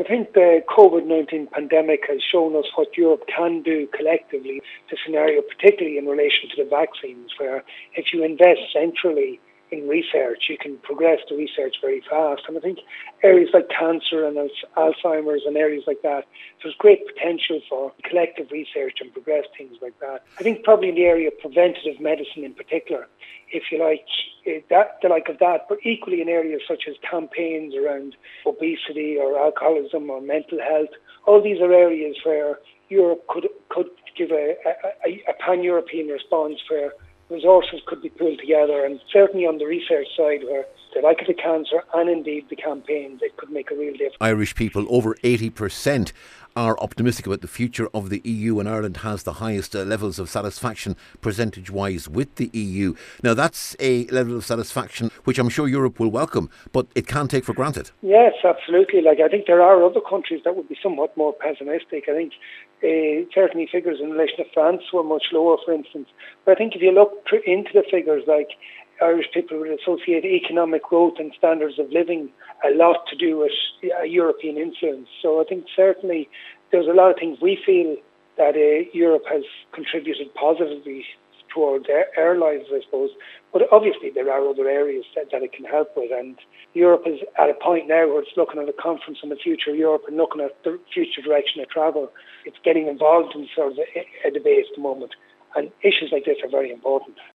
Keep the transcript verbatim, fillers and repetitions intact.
I think the COVID nineteen pandemic has shown us what Europe can do collectively, the scenario particularly in relation to the vaccines, where if you invest centrally in research, you can progress the research very fast. And I think areas like cancer and Alzheimer's and areas like that, there's great potential for collective research and progress things like that. I think probably in the area of preventative medicine in particular, if you like, that the like of that, but equally in areas such as campaigns around obesity or alcoholism or mental health, all these are areas where Europe could could give a, a, a pan-European response where resources could be pulled together, and certainly on the research side where the like of the cancer and indeed the campaigns, it could make a real difference. Irish people, over eighty percent, are optimistic about the future of the E U, and Ireland has the highest uh, levels of satisfaction percentage-wise with the E U. Now that's a level of satisfaction which I'm sure Europe will welcome, but it can't take for granted. Yes, absolutely. Like I think there are other countries that would be somewhat more pessimistic. I think uh, certainly figures in relation to France were much lower, for instance. But I think if you look tr- into the figures, like Irish people would associate economic growth and standards of living a lot to do with uh, European influence. So I think certainly there's a lot of things we feel that uh, Europe has contributed positively towards our, our lives, I suppose. But obviously there are other areas that, that it can help with. And Europe is at a point now where it's looking at a conference on the future of Europe and looking at the future direction of travel. It's getting involved in sort of a, a debate at the moment. And issues like this are very important.